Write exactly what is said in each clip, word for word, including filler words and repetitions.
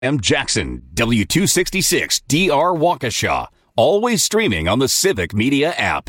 M. Jackson, W two sixty-six D R Waukesha. Always streaming on the Civic Media app.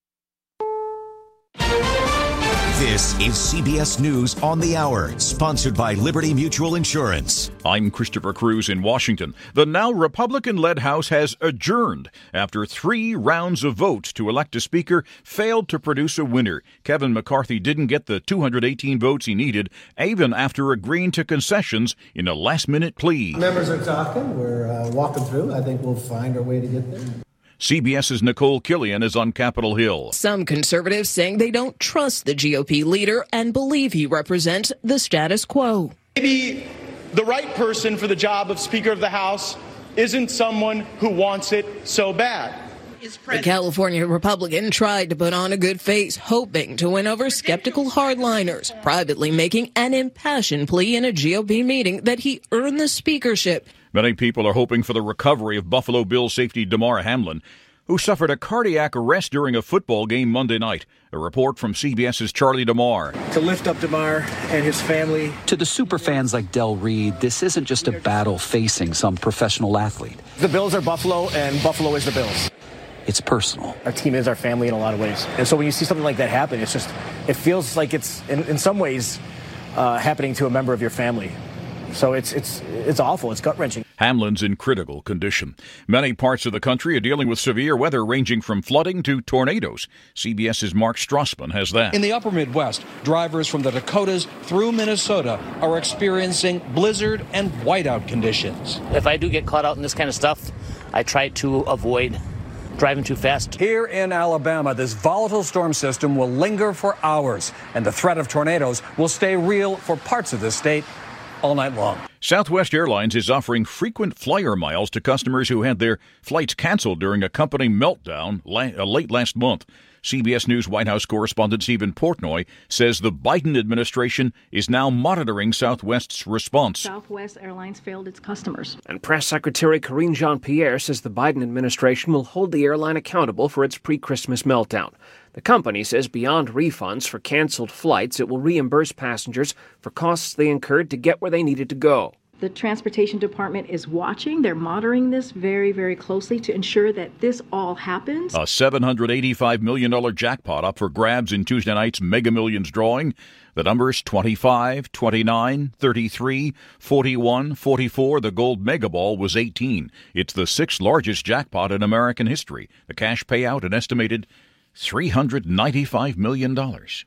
This is C B S News on the Hour, sponsored by Liberty Mutual Insurance. I'm Christopher Cruz in Washington. The now Republican-led House has adjourned after three rounds of votes to elect a speaker failed to produce a winner. Kevin McCarthy didn't get the two hundred eighteen votes he needed, even after agreeing to concessions in a last-minute plea. Members are talking. We're uh, walking through. I think we'll find our way to get there. CBS's Nicole Killian is on Capitol Hill. Some conservatives saying they don't trust the G O P leader and believe he represents the status quo. Maybe the right person for the job of Speaker of the House isn't someone who wants it so bad. The California Republican tried to put on a good face, hoping to win over skeptical hardliners, privately making an impassioned plea in a G O P meeting that he earned the speakership. Many people are hoping for the recovery of Buffalo Bills safety Damar Hamlin, who suffered a cardiac arrest during a football game Monday night. A report from CBS's Charlie DeMar. To lift up Damar and his family. To the superfans like Del Reed, this isn't just a battle facing some professional athlete. The Bills are Buffalo, and Buffalo is the Bills. It's personal. Our team is our family in a lot of ways. And so when you see something like that happen, it's just, it feels like it's, in, in some ways, uh, happening to a member of your family. So it's it's it's awful. It's gut-wrenching. Hamlin's in critical condition. Many parts of the country are dealing with severe weather ranging from flooding to tornadoes. CBS's Mark Strassman has that. In the upper Midwest, drivers from the Dakotas through Minnesota are experiencing blizzard and whiteout conditions. If I do get caught out in this kind of stuff, I try to avoid driving too fast. Here in Alabama, this volatile storm system will linger for hours, and the threat of tornadoes will stay real for parts of the state all night long. Southwest Airlines is offering frequent flyer miles to customers who had their flights canceled during a company meltdown la- uh, late last month. C B S News White House correspondent Stephen Portnoy says the Biden administration is now monitoring Southwest's response. Southwest Airlines failed its customers. And Press Secretary Karine Jean-Pierre says the Biden administration will hold the airline accountable for its pre-Christmas meltdown. The company says beyond refunds for canceled flights, it will reimburse passengers for costs they incurred to get where they needed to go. The Transportation Department is watching. They're monitoring this very, very closely to ensure that this all happens. A seven hundred eighty-five million dollars jackpot up for grabs in Tuesday night's Mega Millions drawing. The numbers twenty-five, twenty-nine, thirty-three, forty-one, forty-four. The gold mega ball was eighteen. It's the sixth largest jackpot in American history. The cash payout an estimated three hundred ninety-five million dollars.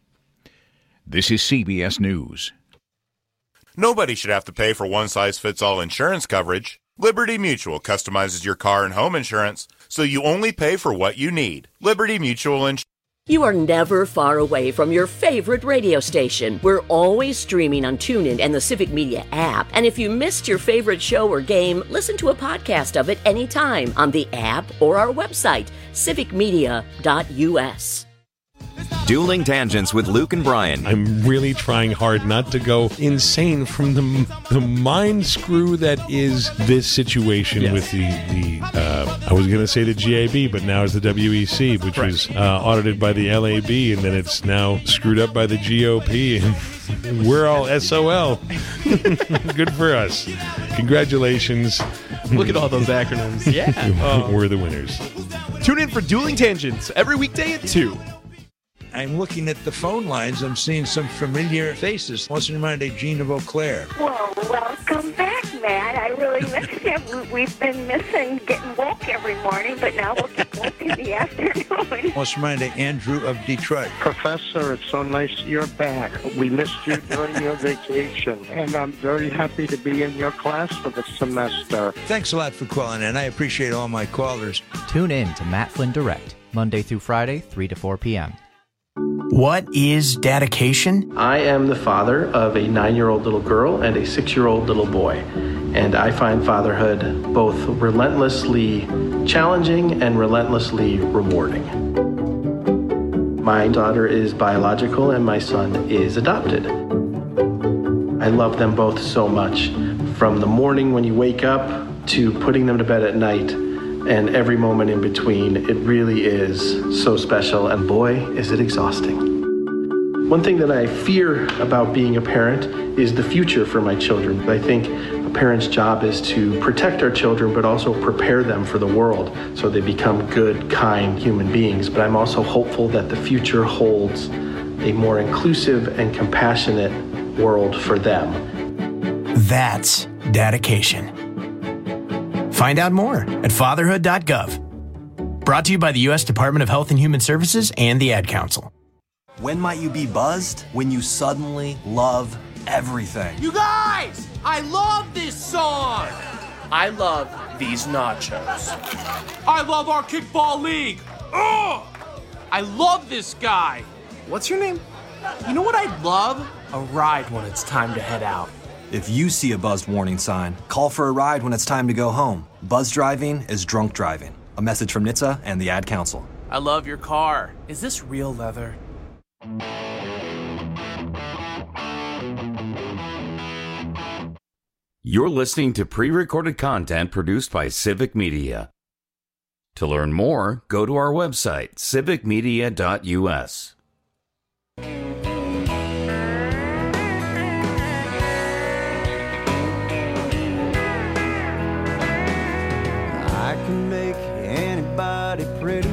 This is C B S News. Nobody should have to pay for one-size-fits-all insurance coverage. Liberty Mutual customizes your car and home insurance, so you only pay for what you need. Liberty Mutual Insurance. You are never far away from your favorite radio station. We're always streaming on TuneIn and the Civic Media app. And if you missed your favorite show or game, listen to a podcast of it anytime on the app or our website, civic media dot u s. Dueling Tangents with Luke and Brian. I'm really trying hard not to go insane from the the mind screw that is this situation yes. with the, the uh, I was going to say the G A B, but now it's the W E C, which right. was uh, audited by the L A B, and then it's now screwed up by the G O P, and we're all S O L. Good for us. Congratulations. Look at all those acronyms. Yeah. uh, we're the winners. Tune in for Dueling Tangents every weekday at two. I'm looking at the phone lines. I'm seeing some familiar faces. What's in mind, Gina Vauclair? Well, welcome back, Matt. I really miss you. We've been missing getting woke every morning, but now we'll get woke in the afternoon. What's in mind, Andrew of Detroit? Professor, it's so nice you're back. We missed you during your vacation, and I'm very happy to be in your class for the semester. Thanks a lot for calling in. I appreciate all my callers. Tune in to Matt Flynn Direct, Monday through Friday, three to four p.m. What is dedication? I am the father of a nine-year-old little girl and a six-year-old little boy, and I find fatherhood both relentlessly challenging and relentlessly rewarding. My daughter is biological and my son is adopted. I love them both so much, from the morning when you wake up to putting them to bed at night. And every moment in between, it really is so special, and boy, is it exhausting. One thing that I fear about being a parent is the future for my children. I think a parents' job is to protect our children, but also prepare them for the world so they become good, kind human beings. But I'm also hopeful that the future holds a more inclusive and compassionate world for them. That's dedication. Find out more at fatherhood dot gov. Brought to you by the U S Department of Health and Human Services and the Ad Council. When might you be buzzed? When you suddenly love everything. You guys, I love this song. I love these nachos. I love our kickball league. Ugh! I love this guy. What's your name? You know what I'd love? A ride when it's time to head out. If you see a buzzed warning sign, call for a ride when it's time to go home. Buzz driving is drunk driving. A message from N H T S A and the Ad Council. I love your car. Is this real leather? You're listening to pre-recorded content produced by Civic Media. To learn more, go to our website, civic media dot u s. I can make anybody pretty.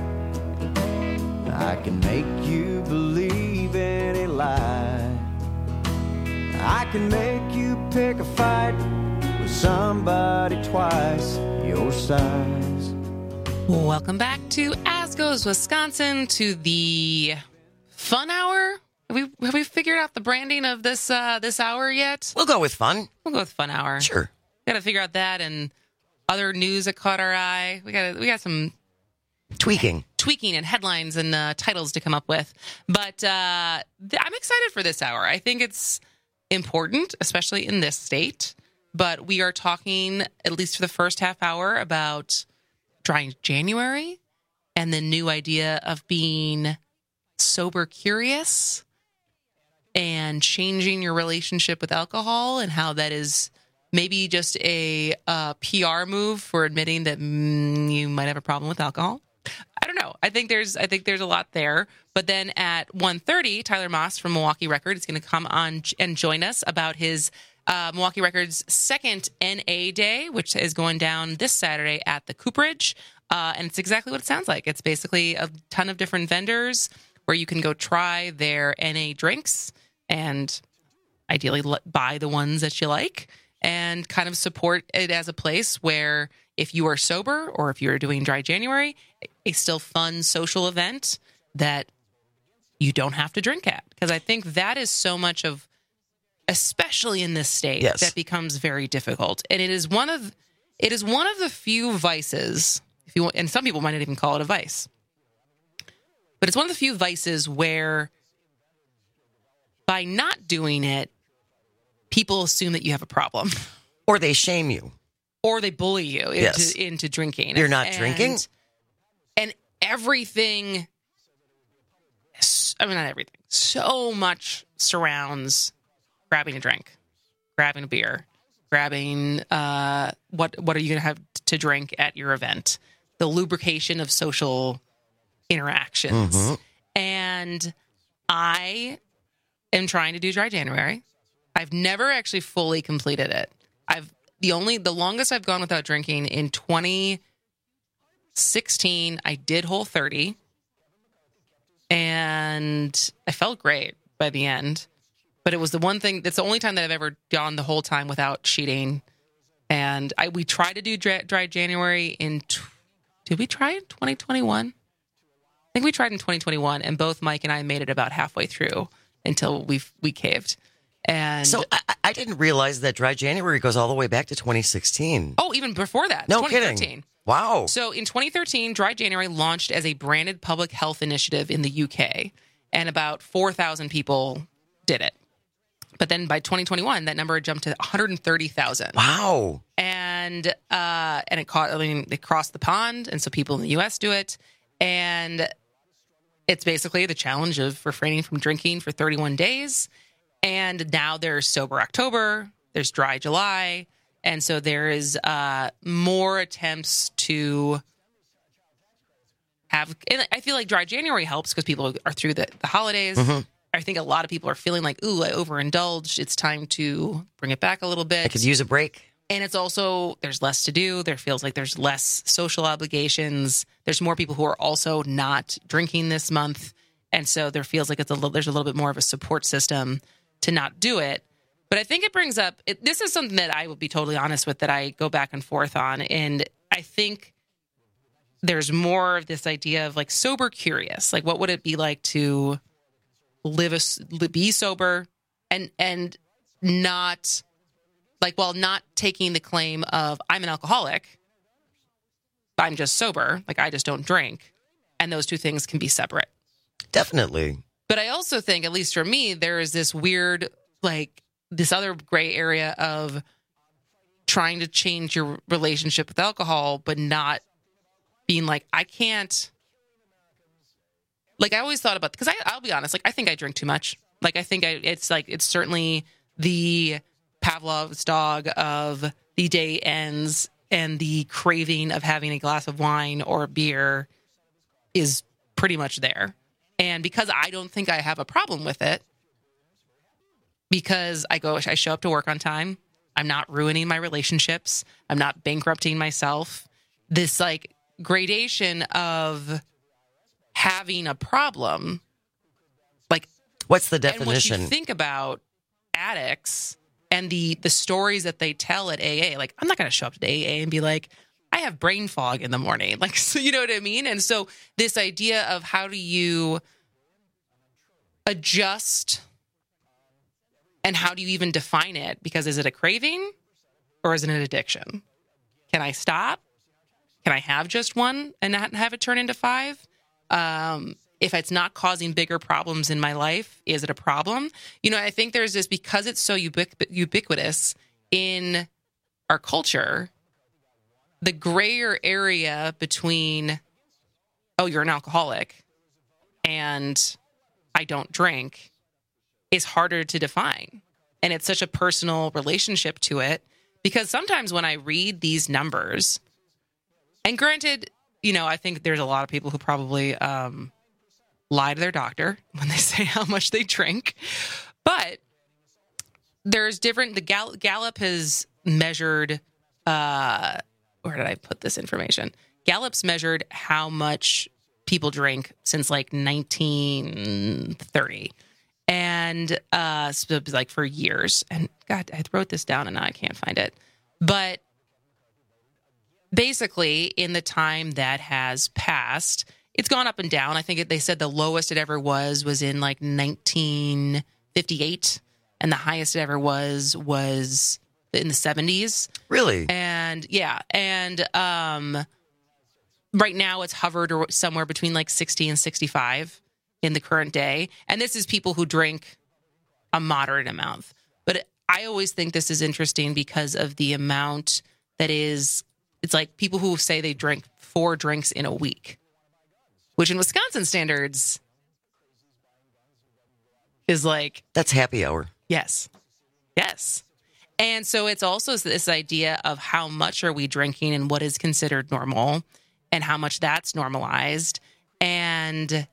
I can make you believe any lie. I can make you pick a fight with somebody twice your size. Welcome back to As Goes Wisconsin, to the fun hour. Have we have we figured out the branding of this uh, this hour yet? We'll go with fun. We'll go with fun hour. Sure. Got to figure out that and other news that caught our eye. We got we got some tweaking, tweaking, and headlines and uh, titles to come up with. But uh, th- I'm excited for this hour. I think it's important, especially in this state. But we are talking, at least for the first half hour, about dry January and the new idea of being sober curious and changing your relationship with alcohol, and how that is maybe just a uh, P R move for admitting that mm, you might have a problem with alcohol. I don't know. I think there's I think there's a lot there. But then at one thirty, Tyler Moss from Milwaukee Record is going to come on and join us about his uh, Milwaukee Record's second N A Day, which is going down this Saturday at the Cooperage. Uh, and it's exactly what it sounds like. It's basically a ton of different vendors where you can go try their N A drinks and ideally l- buy the ones that you like, and kind of support it as a place where if you are sober or if you're doing Dry January, a still fun social event that you don't have to drink at. Because I think that is so much of, especially in this state, yes, that becomes very difficult. And it is one of it is one of the few vices, if you want, and some people might not even call it a vice, but it's one of the few vices where by not doing it, people assume that you have a problem. Or they shame you. Or they bully you into, yes. into drinking. You're not and, drinking? And everything, I mean, not everything, so much surrounds grabbing a drink, grabbing a beer, grabbing uh, what what are you going to have to drink at your event, the lubrication of social interactions. Mm-hmm. And I am trying to do Dry January. I've never actually fully completed it. I've the only the longest I've gone without drinking in twenty sixteen. I did Whole thirty, and I felt great by the end. But it was the one thing. That's the only time that I've ever gone the whole time without cheating. And I we tried to do dry, dry January in. Did we try in twenty twenty-one? I think we tried in twenty twenty-one, and both Mike and I made it about halfway through until we we caved. And so I, I didn't realize that Dry January goes all the way back to twenty sixteen. Oh, even before that. No twenty thirteen. Kidding. Wow. So in twenty thirteen, Dry January launched as a branded public health initiative in the U K, and about four thousand people did it. But then by twenty twenty-one, that number had jumped to one hundred thirty thousand. Wow. And uh, and it caught, I mean, it crossed the pond, and so people in the U S do it. And it's basically the challenge of refraining from drinking for thirty-one days. And now there's Sober October, there's Dry July, and so there is uh, more attempts to have. And I feel like Dry January helps because people are through the, the holidays, mm-hmm. I think a lot of people are feeling like, ooh, I overindulged. It's time to bring it back a little bit. I could use a break. And it's also, there's less to do. There feels like there's less social obligations. There's more people who are also not drinking this month. And so there feels like it's a little, there's a little bit more of a support system to not do it. But I think it brings up, it, this is something that I will be totally honest with, that I go back and forth on. And I think there's more of this idea of like sober curious. Like, what would it be like to live a, be sober and, and not, like, while not taking the claim of I'm an alcoholic, I'm just sober, like I just don't drink. And those two things can be separate. Definitely. But I also think, at least for me, there is this weird, like, this other gray area of trying to change your relationship with alcohol, but not being like, I can't. Like, I always thought about, because I, I'll be honest, like, I think I drink too much. Like, I think I, it's like, it's certainly the Pavlov's dog of the day ends and the craving of having a glass of wine or beer is pretty much there. And because I don't think I have a problem with it, because I go, I show up to work on time, I'm not ruining my relationships, I'm not bankrupting myself. This like gradation of having a problem, like, what's the definition? And what you definition? think about addicts and the the stories that they tell at A A, like, I'm not going to show up to A A and be like, I have brain fog in the morning. Like, so you know what I mean? And so this idea of how do you adjust and how do you even define it? Because is it a craving or is it an addiction? Can I stop? Can I have just one and not have it turn into five? Um, if it's not causing bigger problems in my life, is it a problem? You know, I think there's this, because it's so ubiqu- ubiquitous in our culture, the grayer area between, oh, you're an alcoholic and I don't drink is harder to define. And it's such a personal relationship to it, because sometimes when I read these numbers, and granted, you know, I think there's a lot of people who probably um, lie to their doctor when they say how much they drink, but there's different, the Gal- Gallup has measured, uh, where did I put this information? Gallup's measured how much people drink since like nineteen thirty. And uh, so it was like for years. And God, I wrote this down and now I can't find it. But basically, in the time that has passed, it's gone up and down. I think it, they said the lowest it ever was was in like nineteen fifty-eight. And the highest it ever was was in the seventies. Really? And yeah. And um, right now it's hovered somewhere between like sixty and sixty-five in the current day. And this is people who drink a moderate amount. But I always think this is interesting because of the amount that is, it's like people who say they drink four drinks in a week, which in Wisconsin standards is like... That's happy hour. Yes. Yes. And so it's also this idea of how much are we drinking and what is considered normal and how much that's normalized. And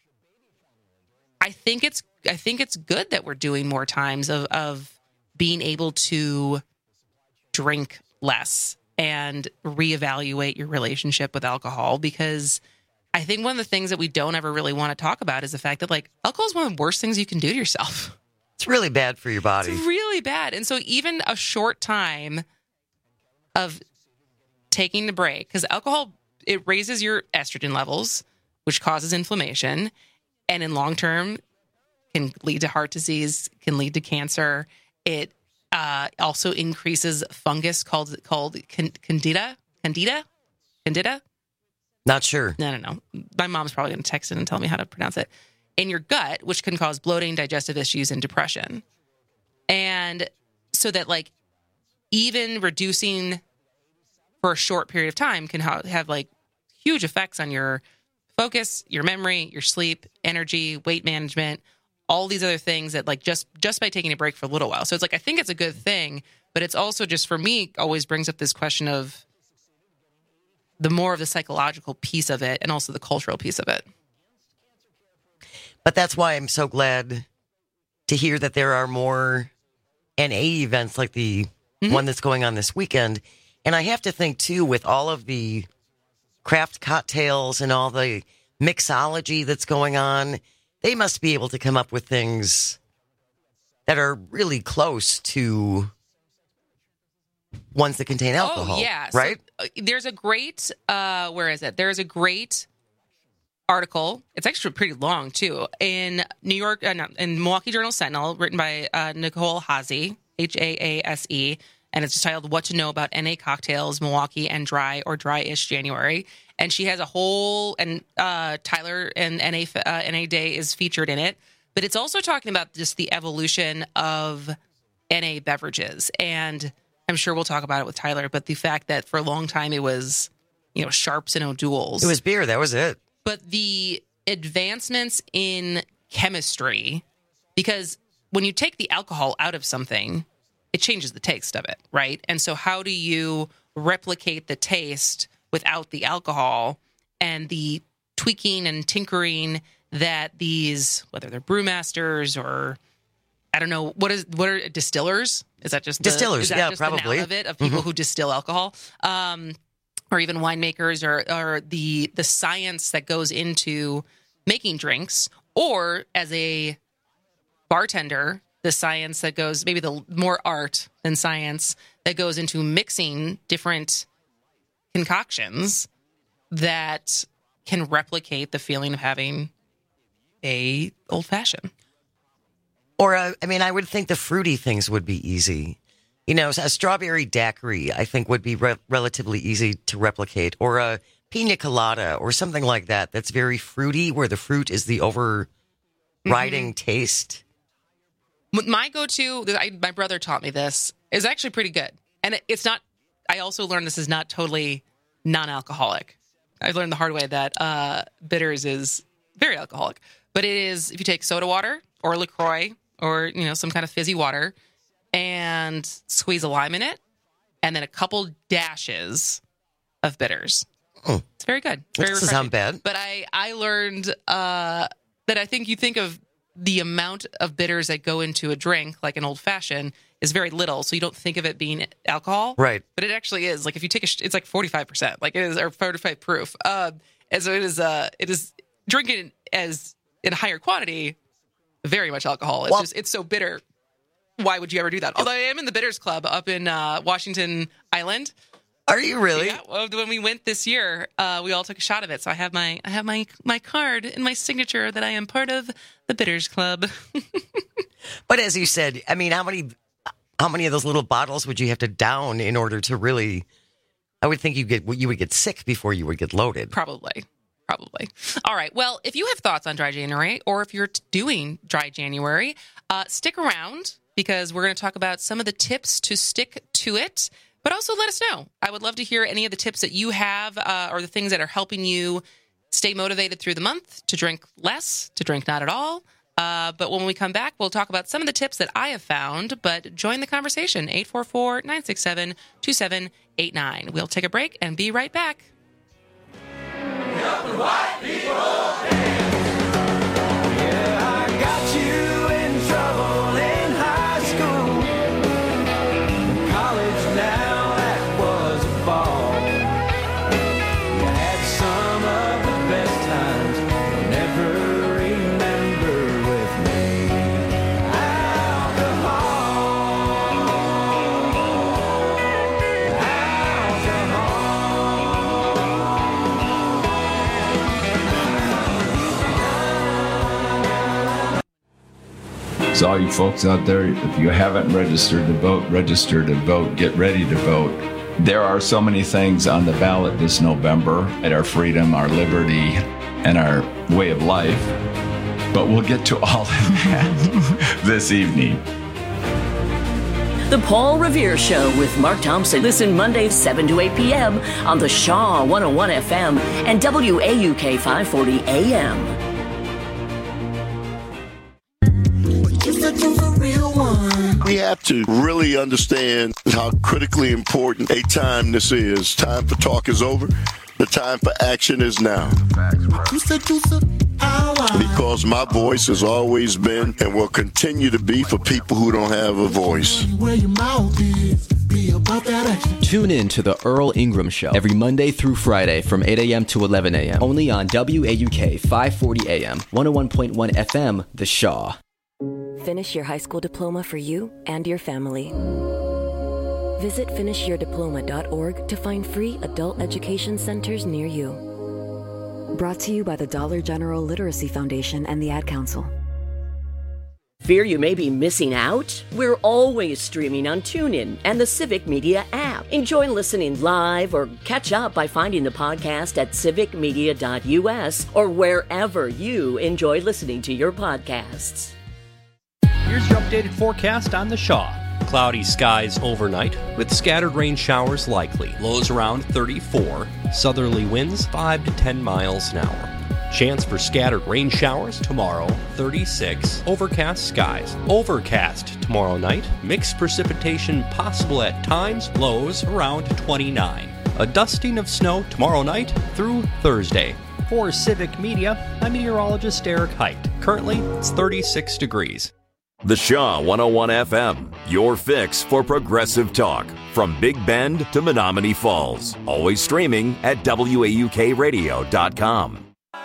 I think it's I think it's good that we're doing more times of, of being able to drink less and reevaluate your relationship with alcohol, because I think one of the things that we don't ever really want to talk about is the fact that, like, alcohol is one of the worst things you can do to yourself. It's really bad for your body. It's really bad. And so even a short time of taking the break, because alcohol, it raises your estrogen levels, which causes inflammation, and in long term can lead to heart disease, can lead to cancer. It uh, also increases fungus called called candida, candida, candida. Not sure. No, no, no. My mom's probably going to text it and tell me how to pronounce it. In your gut, which can cause bloating, digestive issues, and depression. And so that, like, even reducing for a short period of time can ha- have, like, huge effects on your focus, your memory, your sleep, energy, weight management, all these other things that, like, just, just by taking a break for a little while. So it's like, I think it's a good thing, but it's also just, for me, always brings up this question of the more of the psychological piece of it and also the cultural piece of it. But that's why I'm so glad to hear that there are more N A events like the mm-hmm. one that's going on this weekend. And I have to think, too, with all of the craft cocktails and all the mixology that's going on, they must be able to come up with things that are really close to ones that contain alcohol. Oh, yeah. Right? So, uh, there's a great, uh, where is it? There's a great article. It's actually pretty long, too, in New York, uh, no, in Milwaukee Journal Sentinel, written by uh, Nicole Haase, H A A S E, and it's just titled What to Know About N A Cocktails, Milwaukee and Dry or Dry-ish January. And she has a whole, and uh, Tyler and N A, uh, N A Day is featured in it. But it's also talking about just the evolution of N A beverages. And I'm sure we'll talk about it with Tyler, but the fact that for a long time it was, you know, Sharps and O'Doul's. It was beer. That was it. But the advancements in chemistry, because when you take the alcohol out of something, it changes the taste of it, right? And so how do you replicate the taste without the alcohol? And the tweaking and tinkering that these, whether they're brewmasters or, I don't know, what is what are distillers? Is that just the, distillers? Is that yeah, just probably. The noun of it of people mm-hmm. who distill alcohol, um, or even winemakers, or or the the science that goes into making drinks, or as a bartender, the science that goes, maybe the more art than science that goes into mixing different concoctions that can replicate the feeling of having a old fashioned. Or, uh, I mean, I would think the fruity things would be easy. You know, a strawberry daiquiri, I think, would be re- relatively easy to replicate. Or a pina colada or something like that that's very fruity, where the fruit is the overriding mm-hmm. taste. My go-to, I, my brother taught me this, is actually pretty good. And it, it's not, I also learned this is not totally non-alcoholic. I learned the hard way that uh, bitters is very alcoholic. But it is, if you take soda water or LaCroix or, you know, some kind of fizzy water and squeeze a lime in it, and then a couple dashes of bitters. Oh. It's very good. It's That very doesn't refreshing. sound bad. But I, I learned uh, that I think you think of the amount of bitters that go into a drink, like an old fashioned, is very little. So you don't think of it being alcohol. Right. But it actually is. Like if you take a, sh- it's like forty-five percent, like it is, or forty-five proof. Uh, and so it is, uh, it is drinking as in higher quantity, very much alcohol. It's Well- just, it's so bitter. Why would you ever do that? Although I am in the Bitters Club up in uh, Washington Island. Are you really? Yeah. Well, when we went this year, uh, we all took a shot of it. So I have my I have my my card and my signature that I am part of the Bitters Club. But as you said, I mean, how many how many of those little bottles would you have to down in order to really? I would think you get you would get sick before you would get loaded. Probably. Probably. All right. Well, if you have thoughts on Dry January, or if you're t- doing Dry January, uh, stick around, because we're going to talk about some of the tips to stick to it. But also let us know. I would love to hear any of the tips that you have, uh, or the things that are helping you stay motivated through the month, to drink less, to drink not at all. Uh, but when we come back, we'll talk about some of the tips that I have found. But join the conversation, eight four four, nine six seven, two seven eight nine. We'll take a break and be right back. White people yeah, I got you in trouble in high school. College now, that was a ball. You had some of the best times you'll never remember with me. Alcohol. So all you folks out there, if you haven't registered to vote, register to vote, get ready to vote. There are so many things on the ballot this November, at our freedom, our liberty, and our way of life. But we'll get to all of that this evening. The Paul Revere Show with Mark Thompson. Listen Mondays seven to eight p.m. on the Shaw one oh one F M and W A U K five forty A M. We have to really understand how critically important a time this is. Time for talk is over. The time for action is now. Juicer, juicer, I because my voice has always been and will continue to be for people who don't have a voice. Tune in to The Earl Ingram Show every Monday through Friday from eight a.m. to eleven a.m. only on W A U K five forty A M, one oh one point one F M, The Shaw. Finish your high school diploma for you and your family. Visit finish your diploma dot org to find free adult education centers near you. Brought to you by the Dollar General Literacy Foundation and the Ad Council. Fear you may be missing out? We're always streaming on TuneIn and the Civic Media app. Enjoy listening live or catch up by finding the podcast at civic media dot U S or wherever you enjoy listening to your podcasts. Here's your updated forecast on the Shaw. Cloudy skies overnight with scattered rain showers likely. Lows around thirty-four. Southerly winds five to ten miles an hour. Chance for scattered rain showers tomorrow, thirty-six. Overcast skies. Overcast tomorrow night. Mixed precipitation possible at times. Lows around twenty-nine. A dusting of snow tomorrow night through Thursday. For Civic Media, I'm meteorologist Eric Height. Currently, it's thirty-six degrees. The Shaw one oh one F M, your fix for progressive talk. From Big Bend to Menominee Falls. Always streaming at W A U K radio dot com.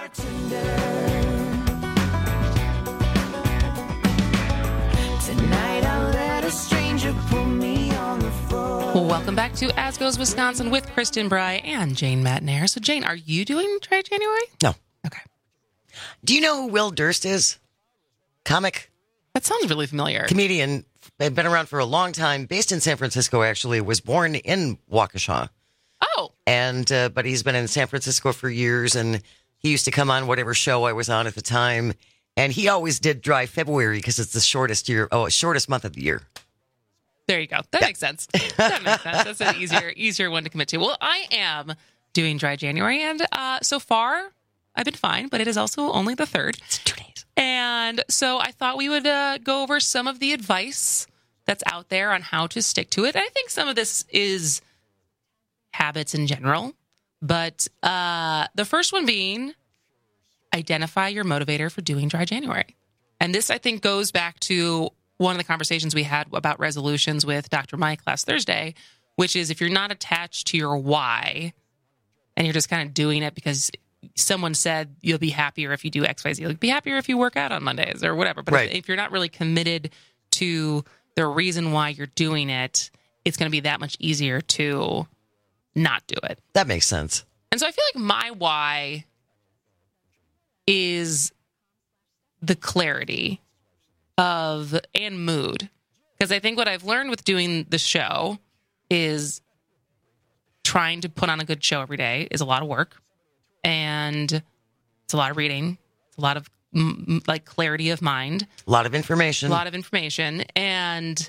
Well, welcome back to As Goes Wisconsin with Kristen Bry and Jane Matnair. So, Jane, are you doing Dry January? No. Okay. Do you know who Will Durst is? Comic. That sounds really familiar. Comedian. They've been around for a long time. Based in San Francisco, actually. Was born in Waukesha. Oh. And, uh, but he's been in San Francisco for years, and he used to come on whatever show I was on at the time. And he always did Dry February because it's the shortest year, oh, shortest month of the year. There you go. That yeah. makes sense. That makes sense. That's an easier, easier one to commit to. Well, I am doing Dry January, and uh, so far, I've been fine, but it is also only the third. It's two days. And so I thought we would uh, go over some of the advice that's out there on how to stick to it. And I think some of this is habits in general, but uh, the first one being identify your motivator for doing Dry January. And this, I think, goes back to one of the conversations we had about resolutions with Doctor Mike last Thursday, which is if you're not attached to your why and you're just kind of doing it because someone said you'll be happier if you do X, Y, Z, you'll be happier if you work out on Mondays or whatever. But right. if, if you're not really committed to the reason why you're doing it, it's going to be that much easier to not do it. That makes sense. And so I feel like my why is the clarity of and mood, because I think what I've learned with doing the show is trying to put on a good show every day is a lot of work, and it's a lot of reading, it's a lot of m- like clarity of mind, a lot of information, a lot of information, and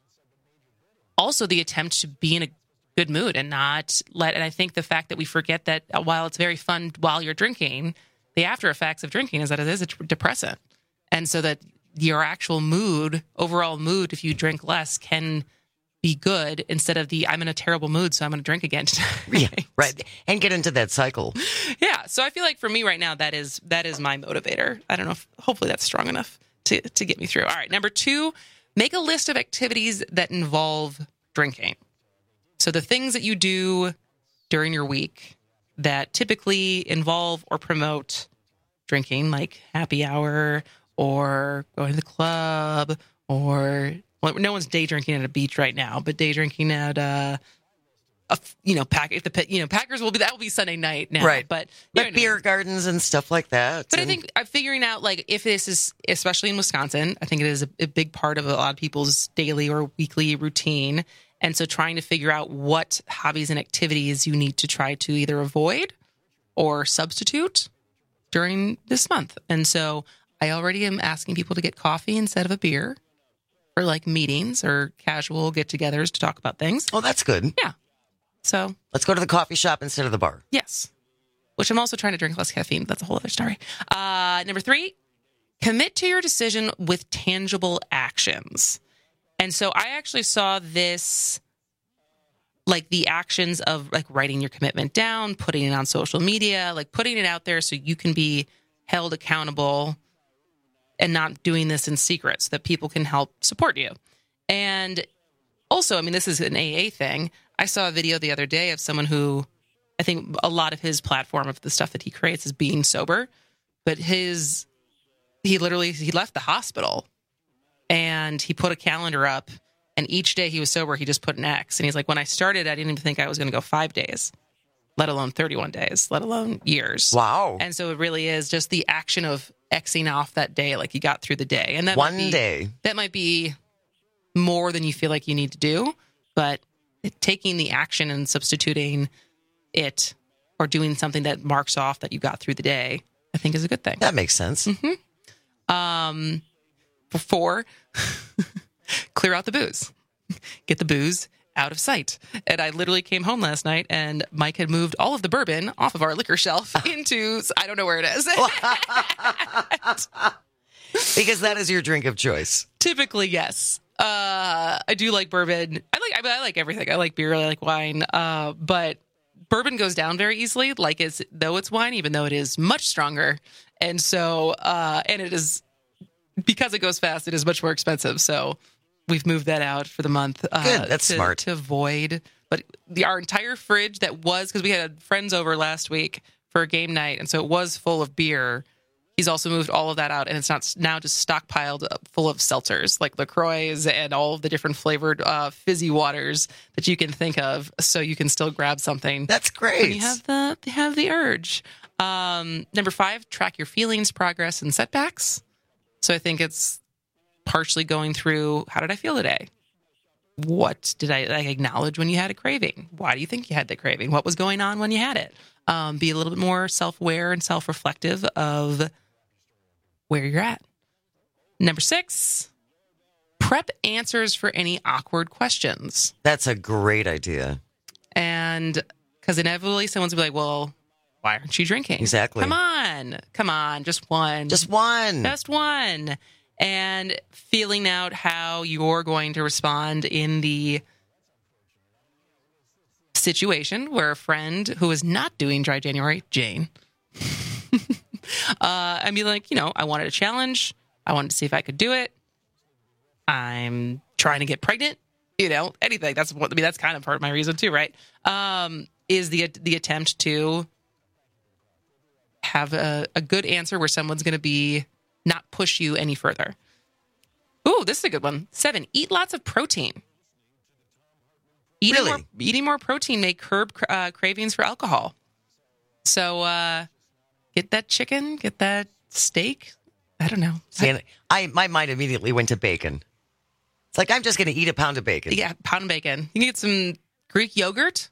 also the attempt to be in a good mood and not let. And I think the fact that we forget that while it's very fun while you're drinking, the after effects of drinking is that it is a depressant, and so that your actual mood, overall mood, if you drink less, can be good instead of the I'm in a terrible mood, so I'm going to drink again today. Yeah, right, and get into that cycle. Yeah, so I feel like for me right now, that is that is my motivator. I don't know if hopefully that's strong enough to to get me through. All right, number two, make a list of activities that involve drinking. So the things that you do during your week that typically involve or promote drinking, like happy hour, or going to the club, or well, no one's day drinking at a beach right now, but day drinking at uh, a you know pack if the you know Packers will be that will be Sunday night now, right? But like beer I mean. gardens and stuff like that. But and... I think I'm figuring out like if this is especially in Wisconsin, I think it is a, a big part of a lot of people's daily or weekly routine, and so trying to figure out what hobbies and activities you need to try to either avoid or substitute during this month, and so. I already am asking people to get coffee instead of a beer for like meetings or casual get-togethers to talk about things. Oh, that's good. Yeah. So let's go to the coffee shop instead of the bar. Yes. Which I'm also trying to drink less caffeine. That's a whole other story. Uh, number three, commit to your decision with tangible actions. And so I actually saw this, like the actions of like writing your commitment down, putting it on social media, like putting it out there so you can be held accountable and not doing this in secret so that people can help support you. And also, I mean, this is an A A thing. I saw a video the other day of someone who, I think a lot of his platform of the stuff that he creates is being sober, but his, he literally, he left the hospital and he put a calendar up, and each day he was sober, he just put an X. And he's like, when I started, I didn't even think I was going to go five days, let alone thirty-one days, let alone years. Wow. And so it really is just the action of Xing off that day, like you got through the day. And that One might be, day. That might be more than you feel like you need to do, but it, taking the action and substituting it or doing something that marks off that you got through the day, I think is a good thing. That makes sense. Mm-hmm. Um, for four, clear out the booze. Get the booze out of sight. And I literally came home last night and Mike had moved all of the bourbon off of our liquor shelf into, I don't know where it is. Because that is your drink of choice. Typically, yes. Uh, I do like bourbon. I like, I, mean, I like everything. I like beer. I like wine. Uh, but bourbon goes down very easily, like as though it's wine, even though it is much stronger. And so, uh, and it is, because it goes fast, it is much more expensive. So we've moved that out for the month. Uh, Good, that's to, smart. To avoid, but the, our entire fridge that was, because we had friends over last week for a game night, and so it was full of beer. He's also moved all of that out, and it's not now just stockpiled full of seltzers, like LaCroix and all of the different flavored uh, fizzy waters that you can think of, so you can still grab something. That's great. When you have the, you have the urge. Um, number five, track your feelings, progress, and setbacks. So I think it's partially going through, how did I feel today? What did I like, acknowledge when you had a craving? Why do you think you had the craving? What was going on when you had it? Um, be a little bit more self-aware and self-reflective of where you're at. Number six, prep answers for any awkward questions. That's a great idea. And because inevitably someone's going to be like, well, why aren't you drinking? Exactly. Come on. Come on. Just one. Just one. Just one. And feeling out how you're going to respond in the situation where a friend who is not doing Dry January, Jane, uh, I mean, like, you know, I wanted a challenge. I wanted to see if I could do it. I'm trying to get pregnant. You know, anything. That's what I mean. That's kind of part of my reason too, right? Um, is the the attempt to have a, a good answer where someone's going to be not push you any further. Ooh, this is a good one. Seven, eat lots of protein. Eating, really? more, eating more protein may curb uh, cravings for alcohol. So uh, get that chicken, get that steak. I don't know. See, I, I my mind immediately went to bacon. It's like, I'm just going to eat a pound of bacon. Yeah, pound of bacon. You can get some Greek yogurt.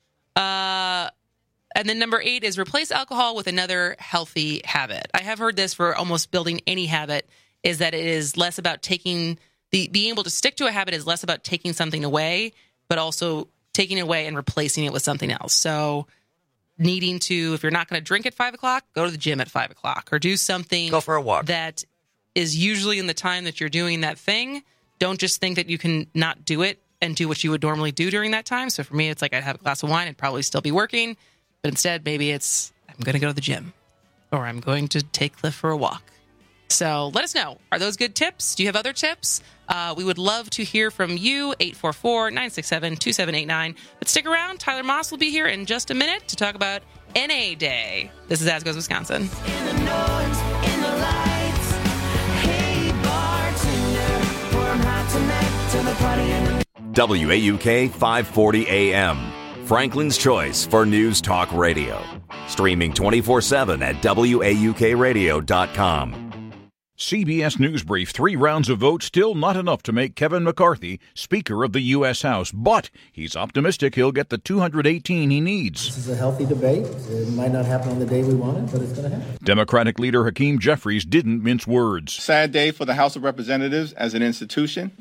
Uh, and then number eight is replace alcohol with another healthy habit. I have heard this for almost building any habit, is that it is less about taking, the being able to stick to a habit is less about taking something away, but also taking it away and replacing it with something else. So needing to, if you're not going to drink at five o'clock, go to the gym at five o'clock or do something. Go for a walk. That is usually in the time that you're doing that thing. Don't just think that you can not do it and do what you would normally do during that time. So for me, it's like I'd have a glass of wine. I'd probably still be working. But instead, maybe it's, I'm going to go to the gym or I'm going to take Cliff for a walk. So let us know. Are those good tips? Do you have other tips? Uh, we would love to hear from you. eight four four, nine six seven, two seven eight nine. But stick around. Tyler Moss will be here in just a minute to talk about N A Day. This is As Goes Wisconsin. In the noise, in the lights. Hey, bartender, pour 'em hot tonight to the party in the... W A U K five forty A M. Franklin's Choice for News Talk Radio. Streaming twenty-four seven at W A U K radio dot com. C B S News Brief. Three rounds of votes, still not enough to make Kevin McCarthy Speaker of the U S House. But he's optimistic he'll get the two hundred eighteen he needs. This is a healthy debate. It might not happen on the day we want it, but it's going to happen. Democratic leader Hakeem Jeffries didn't mince words. Sad day for the House of Representatives as an institution.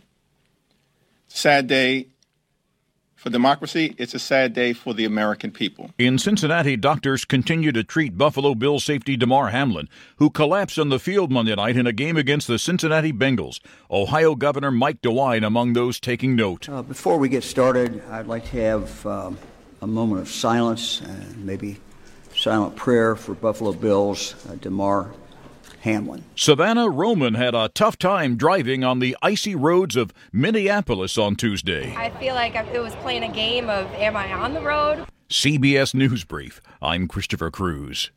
Sad day for democracy. It's a sad day for the American people. In Cincinnati, doctors continue to treat Buffalo Bills safety Damar Hamlin, who collapsed on the field Monday night in a game against the Cincinnati Bengals. Ohio Governor Mike DeWine among those taking note. Uh, before we get started, I'd like to have um, a moment of silence and maybe silent prayer for Buffalo Bills uh, Damar Hamlin. Savannah Roman had a tough time driving on the icy roads of Minneapolis on Tuesday. I feel like it was playing a game of, am I on the road? C B S News Brief. I'm Christopher Cruz.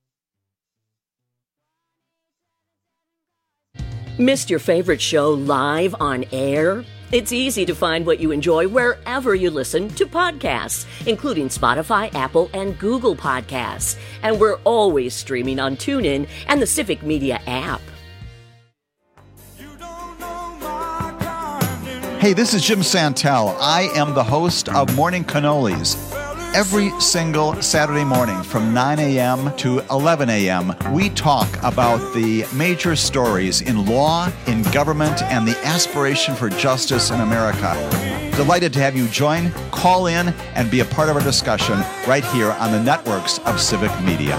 Missed your favorite show live on air? It's easy to find what you enjoy wherever you listen to podcasts, including Spotify, Apple, and Google Podcasts. And we're always streaming on TuneIn and the Civic Media app. Hey, this is Jim Santel. I am the host of Morning Cannolis. Every single Saturday morning from nine a.m. to eleven a.m., we talk about the major stories in law, in government, and the aspiration for justice in America. Delighted to have you join, call in, and be a part of our discussion right here on the networks of Civic Media.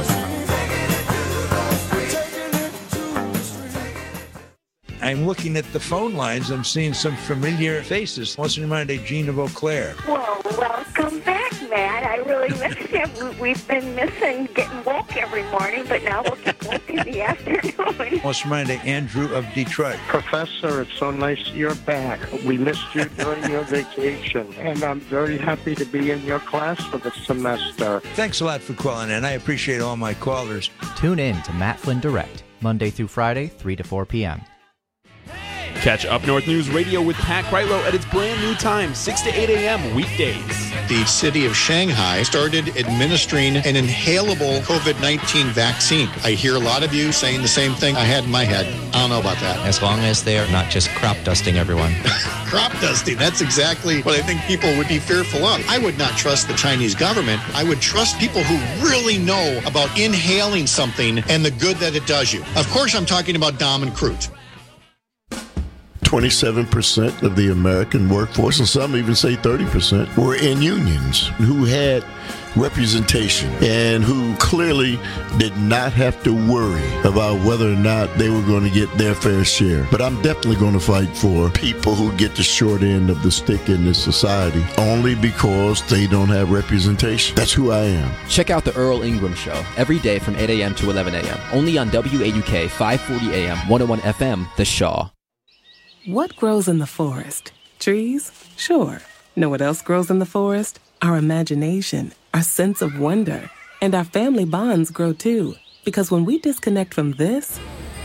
I'm looking at the phone lines. I'm seeing some familiar faces. What's in mind, Gene of Eau Claire? Well, welcome back, Matt. I really miss you. We've been missing getting woke every morning, but now we'll get woke in the afternoon. What's in mind, Andrew of Detroit? Professor, it's so nice you're back. We missed you during your vacation, and I'm very happy to be in your class for the semester. Thanks a lot for calling in. I appreciate all my callers. Tune in to Matt Flynn Direct, Monday through Friday, three to four p.m. Catch Up North News Radio with Pat Kreitlow at its brand new time, six to eight a.m. weekdays. The city of Shanghai started administering an inhalable COVID nineteen vaccine. I hear a lot of you saying the same thing I had in my head. I don't know about that. As long as they're not just crop dusting everyone. Crop dusting, that's exactly what I think people would be fearful of. I would not trust the Chinese government. I would trust people who really know about inhaling something and the good that it does you. Of course, I'm talking about Dom and Crute. twenty-seven percent of the American workforce, and some even say thirty percent, were in unions who had representation and who clearly did not have to worry about whether or not they were going to get their fair share. But I'm definitely going to fight for people who get the short end of the stick in this society only because they don't have representation. That's who I am. Check out the Earl Ingram Show every day from eight a.m. to eleven a.m. only on W A U K five forty A M, one oh one F M, The Shaw. What grows in the forest? Trees? Sure. Know what else grows in the forest? Our imagination, our sense of wonder, and our family bonds grow too. Because when we disconnect from this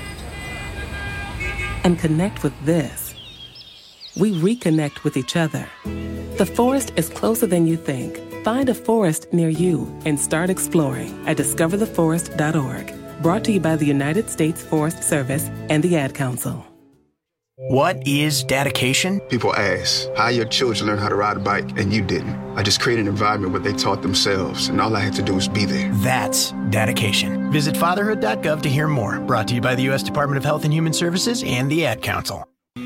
and connect with this, we reconnect with each other. The forest is closer than you think. Find a forest near you and start exploring at discover the forest dot org. Brought to you by the United States Forest Service and the Ad Council. What is dedication? People ask, how your children learn how to ride a bike and you didn't? I just created an environment where they taught themselves, and all I had to do was be there. That's dedication. Visit fatherhood dot gov to hear more. Brought to you by the U S Department of Health and Human Services and the Ad Council.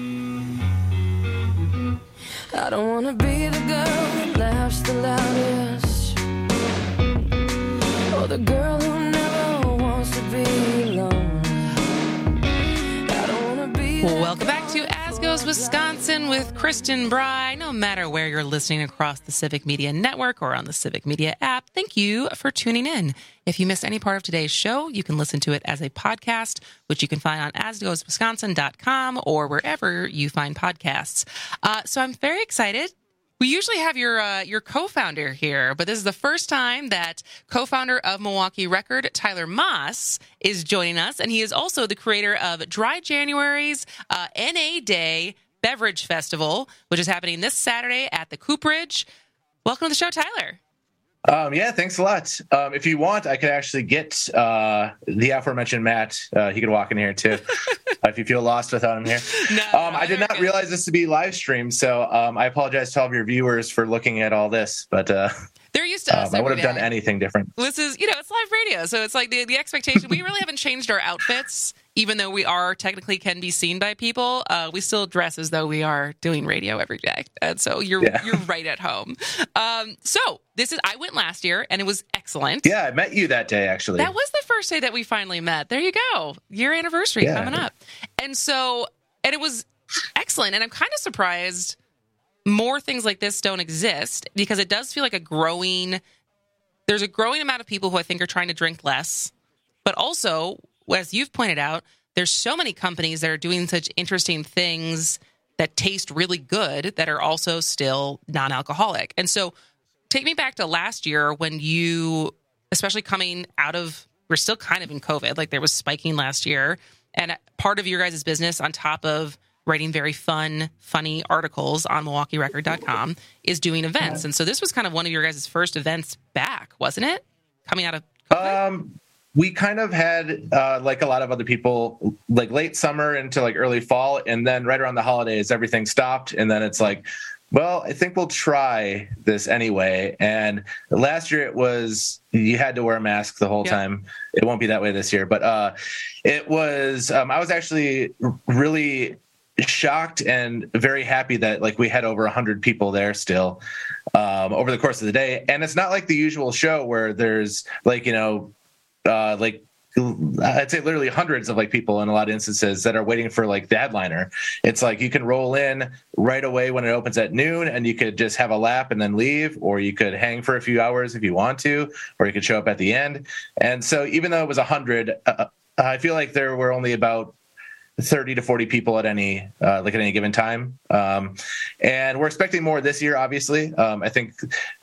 I don't want to be the girl that laughs the loudest, or the girl who never wants to be alone. Welcome back to As Goes Wisconsin with Kristen Bry. No matter where you're listening across the Civic Media Network or on the Civic Media app, thank you for tuning in. If you missed any part of today's show, you can listen to it as a podcast, which you can find on as goes wisconsin dot com or wherever you find podcasts. Uh, so I'm very excited. We usually have your uh, your co-founder here, but this is the first time that co-founder of Milwaukee Record, Tyler Moss, is joining us, and he is also the creator of Dry January's uh, N A Day Beverage Festival, which is happening this Saturday at the Cooperage. Welcome to the show, Tyler. Um, yeah, thanks a lot. Um, if you want, I could actually get uh, the aforementioned Matt. Uh, he could walk in here too, if you feel lost without him here. No, um, I did not realize this to be live streamed, so um, I apologize to all of your viewers for looking at all this. But uh, they're used to us. Um, I would have day. done anything different. This is, you know, it's live radio, so it's like the, the expectation. We really haven't changed our outfits, even though we are technically can be seen by people. Uh, we still dress as though we are doing radio every day, and so you're yeah. you're right at home. Um, so this is I went last year, and it was excellent. Yeah, I met you that day actually. That was the first day that we finally met. There you go, year anniversary yeah. coming up, and so and it was excellent. And I'm kind of surprised more things like this don't exist, because it does feel like a growing there's a growing amount of people who I think are trying to drink less, but also, as you've pointed out, there's so many companies that are doing such interesting things that taste really good that are also still non-alcoholic. And so take me back to last year when you, especially coming out of, we're still kind of in COVID, like there was spiking last year. And part of your guys' business, on top of writing very fun, funny articles on Milwaukee Record dot com, is doing events. And so this was kind of one of your guys' first events back, wasn't it? Coming out of COVID? Um, we kind of had, uh, like a lot of other people, like late summer into like early fall. And then right around the holidays, everything stopped. And then it's like, well, I think we'll try this anyway. And last year it was, you had to wear a mask the whole yeah. time. It won't be that way this year. But uh, it was, um, I was actually really shocked and very happy that like we had over one hundred people there still um, over the course of the day. And it's not like the usual show where there's like, you know, uh, like, I'd say literally hundreds of like people in a lot of instances that are waiting for like the headliner. It's like you can roll in right away when it opens at noon and you could just have a lap and then leave, or you could hang for a few hours if you want to, or you could show up at the end. And so even though it was a hundred, uh, I feel like there were only about thirty to forty people at any uh, like at any given time. Um, and we're expecting more this year, obviously. Um, I think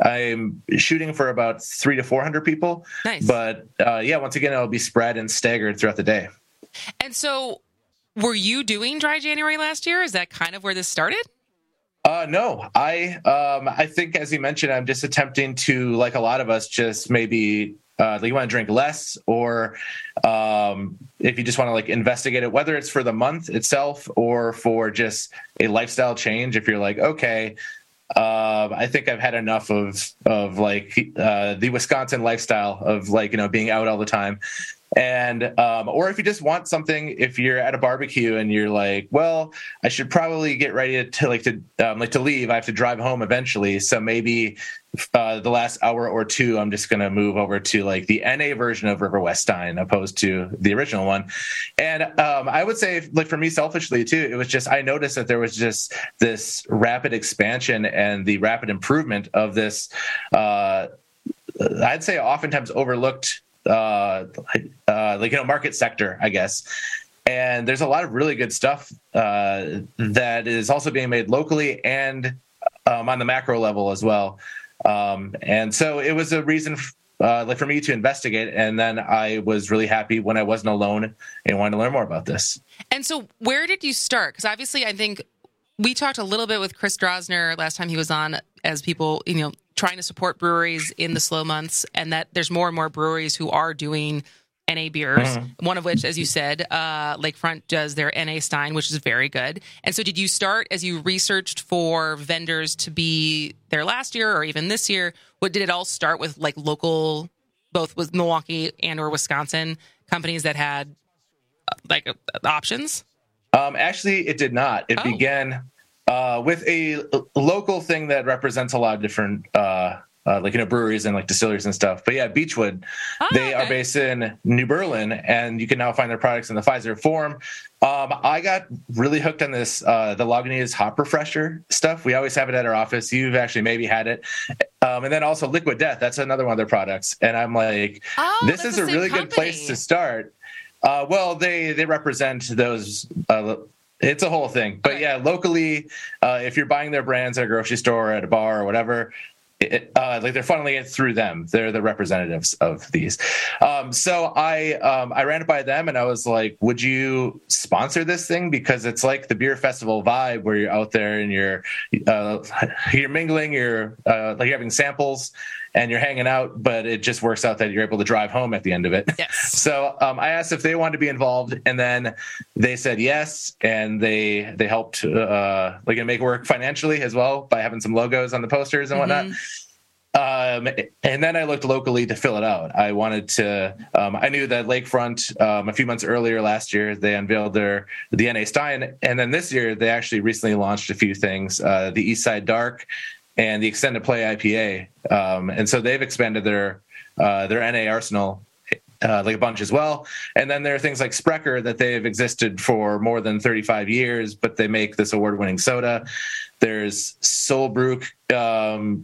I'm shooting for about three to four hundred people. Nice. But uh, yeah, once again, it'll be spread and staggered throughout the day. And so were you doing Dry January last year? Is that kind of where this started? Uh, no, I um, I think, as you mentioned, I'm just attempting to, like a lot of us, just maybe Uh, like you want to drink less, or um, if you just want to like investigate it, whether it's for the month itself or for just a lifestyle change. If you're like, okay, uh, I think I've had enough of of like uh, the Wisconsin lifestyle of like, you know, being out all the time. And um, or if you just want something, if you're at a barbecue and you're like, well, I should probably get ready to, to like to um, like to leave. I have to drive home eventually, so maybe uh, the last hour or two, I'm just going to move over to like the N A version of River West Stein opposed to the original one. And um, I would say, like for me, selfishly too, it was just I noticed that there was just this rapid expansion and the rapid improvement of this. Uh, I'd say oftentimes overlooked. Uh, uh, like, you know, market sector, I guess. And there's a lot of really good stuff uh, that is also being made locally and um, on the macro level as well. Um, and so it was a reason uh, like for me to investigate. And then I was really happy when I wasn't alone and wanted to learn more about this. And so where did you start? Because obviously I think we talked a little bit with Chris Drosner last time he was on, as people, you know, trying to support breweries in the slow months, and that there's more and more breweries who are doing N A beers, mm-hmm. one of which, as you said, uh, Lakefront does their N A Stein, which is very good. And so did you start, as you researched for vendors to be there last year or even this year, what did it all start with, like local, both with Milwaukee and or Wisconsin companies that had uh, like uh, options? Um, actually, it did not. It oh. began uh, with a local thing that represents a lot of different, uh, uh, like, you know, breweries and like distilleries and stuff. But yeah, Beechwood, oh, they okay. are based in New Berlin, and you can now find their products in the Pfizer form. Um, I got really hooked on this, uh, the Lagunitas Hop Refresher stuff. We always have it at our office. You've actually maybe had it. Um, and then also Liquid Death. That's another one of their products. And I'm like, oh, this is a really company. good place to start. Uh, well, they, they represent those, uh, it's a whhole thing, but right. yeah, locally, uh, if you're buying their brands at a grocery store or at a bar or whatever, it, uh, like they're funneling it through them. They're the representatives of these. Um, so I, um, I ran it by them and I was like, would you sponsor this thing? Because it's like the beer festival vibe where you're out there and you're, uh, you're mingling, you're, uh, like you're having samples and you're hanging out, but it just works out that you're able to drive home at the end of it. Yes. So um, I asked if they wanted to be involved, and then they said yes, and they they helped uh, like make it work financially as well by having some logos on the posters and whatnot. Mm-hmm. Um, and then I looked locally to fill it out. I wanted to. Um, I knew that Lakefront um, a few months earlier last year they unveiled their the N A Stein, and then this year they actually recently launched a few things. Uh, the East Side Dark and the Extended Play I P A, um, and so they've expanded their uh, their N A arsenal uh, like a bunch as well. And then there are things like Sprecher that they've existed for more than thirty-five years, but they make this award-winning soda. There's Solbrook, um,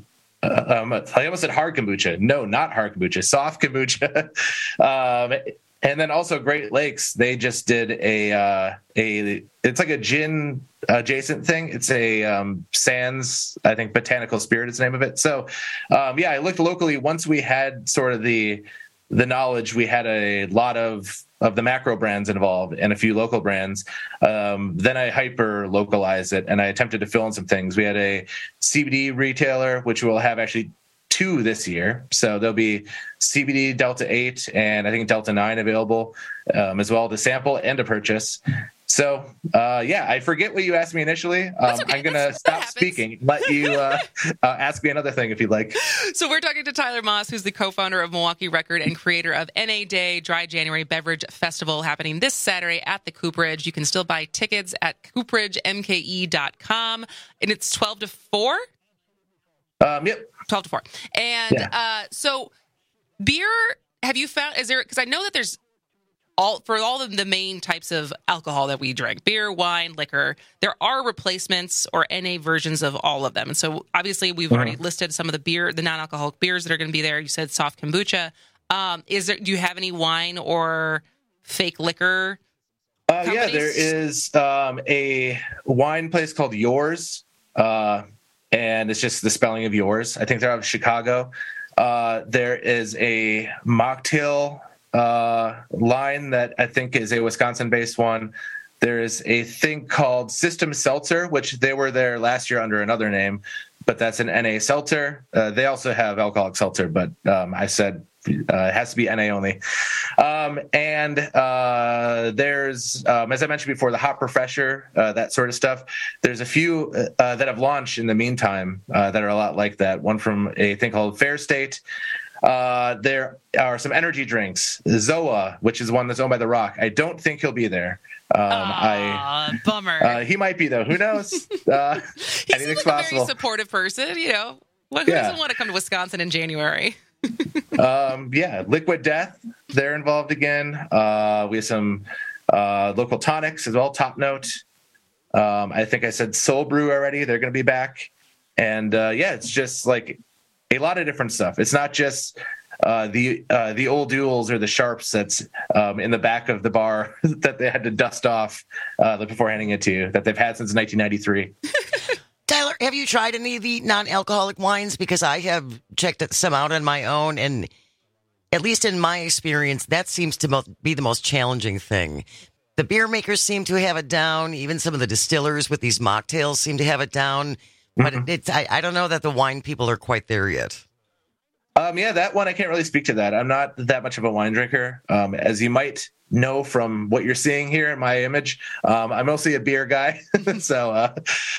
uh, um, I almost said hard kombucha. No, not hard kombucha, soft kombucha. um, and then also Great Lakes, they just did a uh, a it's like a gin adjacent thing. It's a um, Sands, I think, Botanical Spirit is the name of it. So um, yeah, I looked locally. Once we had sort of the the knowledge, we had a lot of of the macro brands involved and a few local brands. Um, then I hyper localized it and I attempted to fill in some things. We had a C B D retailer, which we'll have actually two this year. So there'll be C B D Delta eight and I think Delta nine available um, as well to sample and to purchase. So, uh, yeah, I forget what you asked me initially. Um, okay. I'm going to stop speaking, let you uh, uh, ask me another thing if you'd like. So we're talking to Tyler Moss, who's the co-founder of Milwaukee Record and creator of N A Day Dry January Beverage Festival happening this Saturday at the Cooperage. You can still buy tickets at cooperage m k e dot com, and it's twelve to four? Um, yep. twelve to four. And yeah. uh, so beer, have you found, is there, because I know that there's, all for all of the main types of alcohol that we drink, beer, wine, liquor, there are replacements or N A versions of all of them. And so obviously we've mm-hmm. already listed some of the beer, the non-alcoholic beers that are going to be there. You said soft kombucha. Um, is there, do you have any wine or fake liquor? Uh, yeah, there is um, a wine place called Yours. Uh, and it's just the spelling of Yours. I think they're out of Chicago. Uh, there is a mocktail Uh, line that I think is a Wisconsin-based one. There is a thing called System Seltzer, which they were there last year under another name, but that's an N A seltzer. Uh, they also have alcoholic seltzer, but um, I said uh, it has to be N A only. Um, and uh, there's, um, as I mentioned before, the Hop Refresher, uh, that sort of stuff. There's a few uh, that have launched in the meantime uh, that are a lot like that. One from a thing called Fair State. Uh, there are some energy drinks. Zoa, which is one that's owned by The Rock. I don't think he'll be there. Um, Aww, I bummer. Uh, he might be though. Who knows? Uh, he anything's seems like possible. a very supportive person. You know, who yeah. doesn't want to come to Wisconsin in January? um, yeah, Liquid Death. They're involved again. Uh, we have some uh, local tonics as well. Top Note. Um, I think I said Soul Brew already. They're going to be back, and uh, yeah, it's just like a lot of different stuff. It's not just uh, the uh, the old duels or the sharps that's um, in the back of the bar that they had to dust off uh, before handing it to you, that they've had since nineteen ninety-three. Tyler, have you tried any of the non-alcoholic wines? Because I have checked some out on my own, and at least in my experience, that seems to be the most challenging thing. The beer makers seem to have it down. Even some of the distillers with these mocktails seem to have it down. But mm-hmm. it's, I, I don't know that the wine people are quite there yet. Um, yeah, that one, I can't really speak to that. I'm not that much of a wine drinker. Um, as you might know from what you're seeing here in my image, um, I'm mostly a beer guy. so, uh,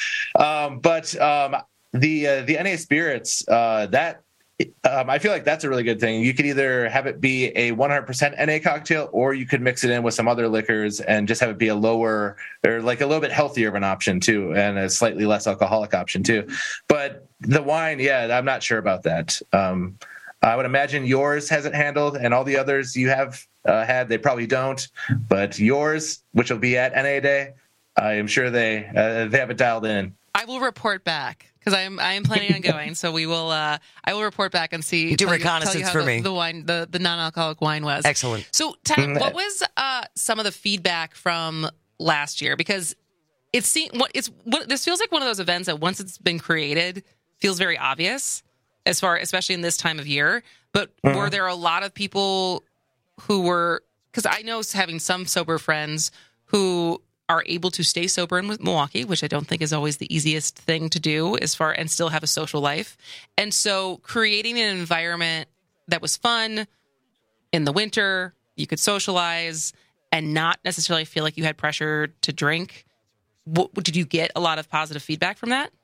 um, but um, the uh, the N A Spirits, uh, that um, I feel like that's a really good thing. You could either have it be a one hundred percent N A cocktail, or you could mix it in with some other liquors and just have it be a lower or like a little bit healthier of an option too, and a slightly less alcoholic option too. But the wine, yeah, I'm not sure about that. Um, I would imagine Yours has it handled, and all the others you have uh, had, they probably don't. But Yours, which will be at N A Day, I am sure they uh, they have it dialed in. I will report back. Because I am I am planning on going, so we will. Uh, I will report back and see. You do reconnaissance you, you for the, me. The wine, the, the non-alcoholic wine was excellent. So, Tyler, what was uh, some of the feedback from last year? Because it seems what it's what this feels like one of those events that once it's been created feels very obvious, as far especially in this time of year. But mm-hmm. were there a lot of people who were? Because I know having some sober friends who are able to stay sober in Milwaukee, which I don't think is always the easiest thing to do as far and still have a social life. And so creating an environment that was fun in the winter, you could socialize and not necessarily feel like you had pressure to drink. What, did you get a lot of positive feedback from that?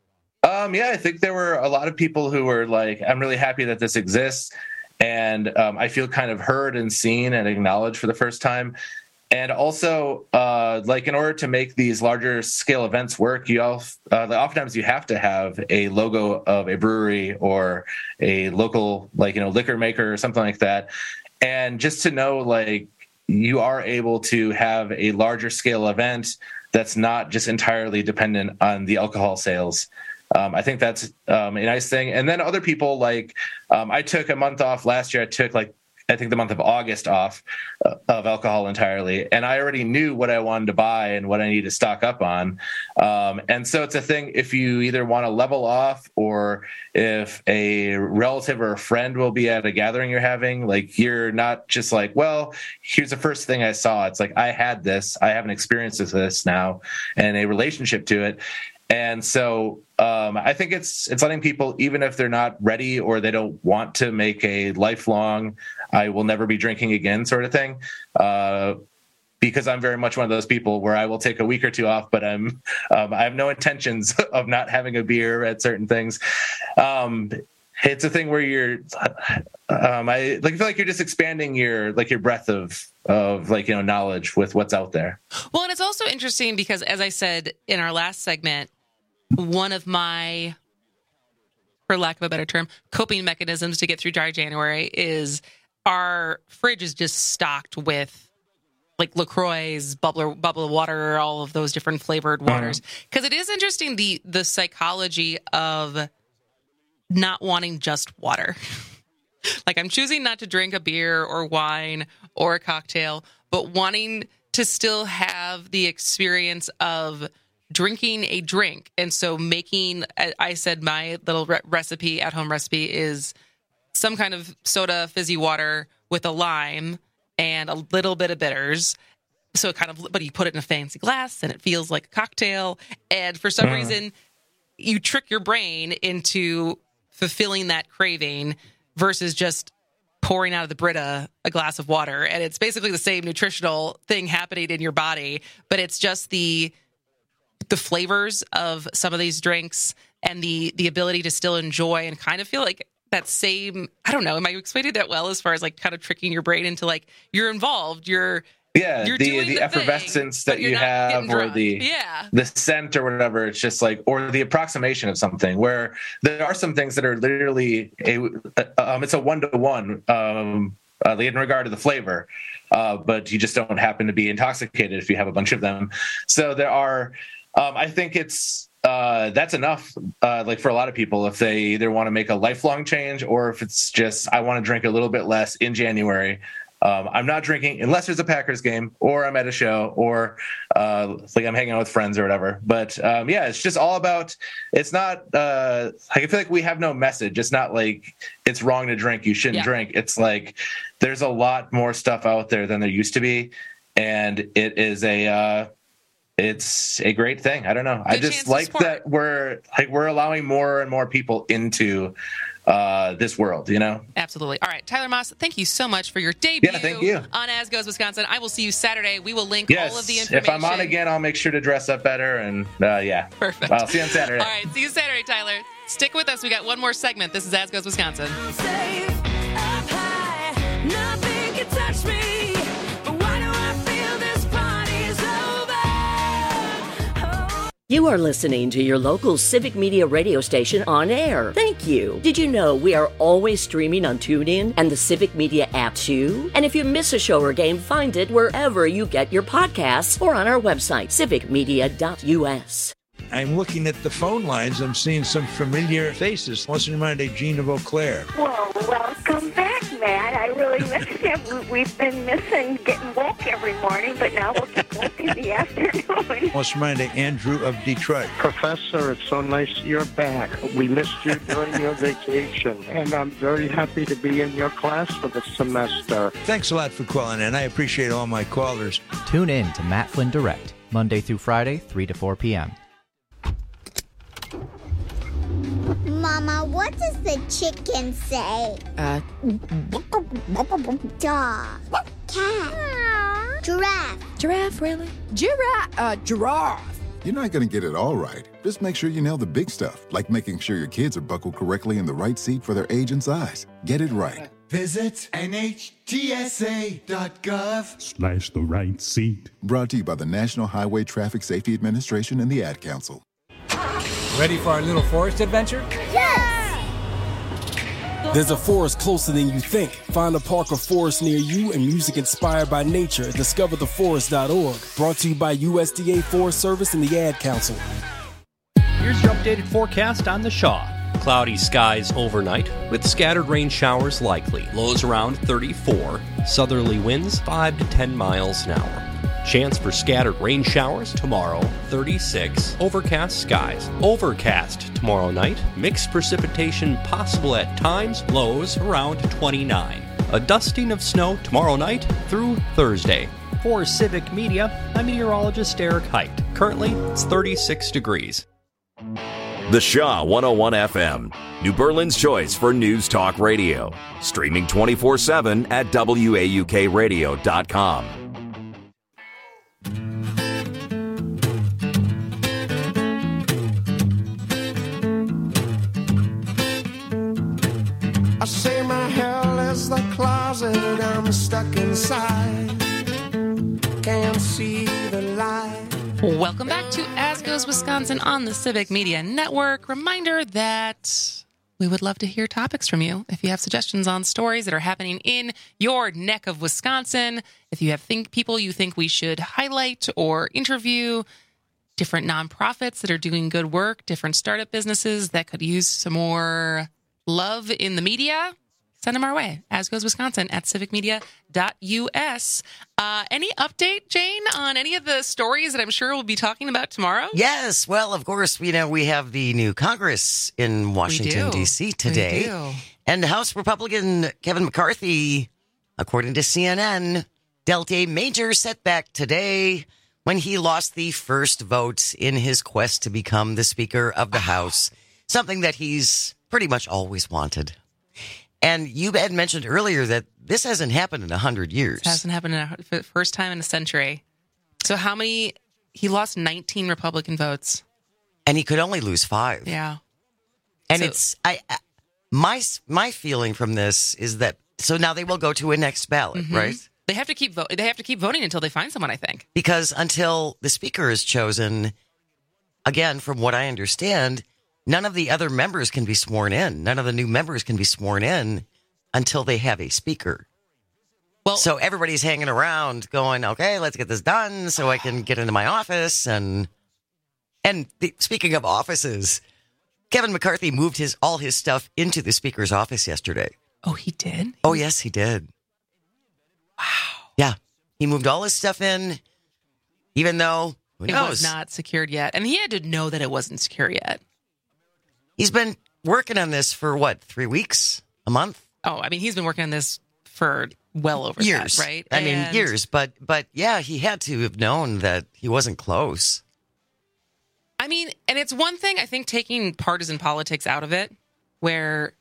Um, yeah, I think there were a lot of people who were like, I'm really happy that this exists. And um, I feel kind of heard and seen and acknowledged for the first time. And also, uh, like in order to make these larger scale events work, you all, uh, oftentimes you have to have a logo of a brewery or a local, like, you know, liquor maker or something like that. And just to know, like, you are able to have a larger scale event that's not just entirely dependent on the alcohol sales. Um, I think that's um, a nice thing. And then other people, like um, I took a month off last year. I took like I think the month of August off uh, of alcohol entirely. And I already knew what I wanted to buy and what I need to stock up on. Um, and so it's a thing, if you either want to level off or if a relative or a friend will be at a gathering you're having, like you're not just like, well, here's the first thing I saw. It's like, I had this, I have an experience with this now and a relationship to it. And so um, I think it's it's letting people, even if they're not ready or they don't want to make a lifelong, I will never be drinking again sort of thing, uh, because I'm very much one of those people where I will take a week or two off, but I'm um, I have no intentions of not having a beer at certain things. Um, it's a thing where you're, um, I like I feel like you're just expanding your like your breadth of of like you know knowledge with what's out there. Well, and it's also interesting because, as I said in our last segment, one of my, for lack of a better term, coping mechanisms to get through dry January is our fridge is just stocked with like LaCroix, bubbler, bubble water, all of those different flavored waters. Because it is interesting, the the psychology of not wanting just water. Like I'm choosing not to drink a beer or wine or a cocktail, but wanting to still have the experience of drinking a drink. And so making, I said my little re- recipe, at-home recipe is some kind of soda fizzy water with a lime and a little bit of bitters. So it kind of, but you put it in a fancy glass and it feels like a cocktail. And for some mm. reason, you trick your brain into fulfilling that craving versus just pouring out of the Brita a glass of water. And it's basically the same nutritional thing happening in your body, but it's just the the flavors of some of these drinks and the the ability to still enjoy and kind of feel like that same, I don't know, am I explaining that well as far as like kind of tricking your brain into like you're involved, you're yeah, you're the doing the, the effervescence thing, that you have or the yeah. the scent or whatever, it's just like, or the approximation of something where there are some things that are literally a um it's a one to one um uh, in regard to the flavor, uh, but you just don't happen to be intoxicated if you have a bunch of them. So there are Um, I think it's uh, that's enough, uh, like for a lot of people, if they either want to make a lifelong change or if it's just I want to drink a little bit less in January. Um, I'm not drinking unless there's a Packers game or I'm at a show or uh, like I'm hanging out with friends or whatever. But um, yeah, it's just all about. It's not. Uh, I feel like we have no message. It's not like it's wrong to drink. You shouldn't yeah. drink. It's like there's a lot more stuff out there than there used to be, and it is a. Uh, It's a great thing. I don't know. Good I just like that we're like we're allowing more and more people into uh, this world, you know? Absolutely. All right, Tyler Moss, thank you so much for your debut yeah, thank you. on As Goes Wisconsin. I will see you Saturday. We will link yes, all of the information. If I'm on again, I'll make sure to dress up better. And uh, yeah. Perfect. I'll see you on Saturday. All right, see you Saturday, Tyler. Stick with us. We got one more segment. This is As Goes Wisconsin. Safe up high, nothing can touch me. You are listening to your local Civic Media radio station on air. Thank you. Did you know we are always streaming on TuneIn and the Civic Media app too? And if you miss a show or game, find it wherever you get your podcasts or on our website, civic media dot u s. I'm looking at the phone lines. I'm seeing some familiar faces. What's in mind, Jean of Eau Claire? Well, welcome back, Matt. I really miss you. We've been missing getting woke every morning, but now we'll get woke in the afternoon. What's in mind, Andrew of Detroit? Professor, it's so nice you're back. We missed you during your vacation, and I'm very happy to be in your class for the semester. Thanks a lot for calling in. I appreciate all my callers. Tune in to Matt Flynn Direct, Monday through Friday, three to four p.m. Mama, what does the chicken say? Uh, dog. Cat. Giraffe. Giraffe, really? Giraffe. Uh, giraffe. You're not going to get it all right. Just make sure you nail the big stuff, like making sure your kids are buckled correctly in the right seat for their age and size. Get it right. Visit N H T S A dot gov slash the right seat. Brought to you by the National Highway Traffic Safety Administration and the Ad Council. Ready for our little forest adventure? Yes! There's a forest closer than you think. Find a park or forest near you and music inspired by nature at discover the forest dot org. Brought to you by U S D A Forest Service and the Ad Council. Here's your updated forecast on the Shaw. Cloudy skies overnight with scattered rain showers likely. Lows around thirty-four. Southerly winds five to ten miles an hour. Chance for scattered rain showers tomorrow, thirty-six. Overcast skies. Overcast tomorrow night. Mixed precipitation possible at times. Lows around twenty-nine. A dusting of snow tomorrow night through Thursday. For Civic Media, I'm meteorologist Eric Height. Currently, it's thirty-six degrees. The Shaw one oh one F M, New Berlin's choice for news talk radio. Streaming twenty-four seven at W A U K radio dot com. I say my hell is the closet I'm stuck inside. Can't see the light. Welcome back to As Goes Wisconsin on the Civic Media Network. Reminder that we would love to hear topics from you. If you have suggestions on stories that are happening in your neck of Wisconsin, if you have think people you think we should highlight or interview, different nonprofits that are doing good work, different startup businesses that could use some more love in the media, send them our way. As Goes Wisconsin at civic media dot U S. Uh, any update, Jane, on any of the stories that I'm sure we'll be talking about tomorrow? Yes. Well, of course, you know, we have the new Congress in Washington, D C today. We do. And House Republican Kevin McCarthy, according to C N N, dealt a major setback today when he lost the first vote in his quest to become the Speaker of the House, something that he's pretty much always wanted. And you had mentioned earlier that this hasn't happened in a hundred years. It hasn't happened in a, for the first time in a century. So how many? He lost nineteen Republican votes, and he could only lose five. Yeah, and so, it's I, I my my feeling from this is that so now they will go to a next ballot, mm-hmm. right? They have to keep vote. They have to keep voting until they find someone. I think because until the Speaker is chosen, again, from what I understand, none of the other members can be sworn in. None of the new members can be sworn in until they have a speaker. Well, so everybody's hanging around going, okay, let's get this done so I can get into my office. And and the, speaking of offices, Kevin McCarthy moved his all his stuff into the Speaker's office yesterday. Oh, he did? Oh, yes, he did. Wow. Yeah. He moved all his stuff in, even though who it knows? was not secured yet. And he had to know that it wasn't secure yet. He's been working on this for, what, three weeks? A month? Oh, I mean, he's been working on this for well over years, that, right? I and mean, years. But, but yeah, he had to have known that he wasn't close. I mean, and it's one thing, I think, taking partisan politics out of it, where,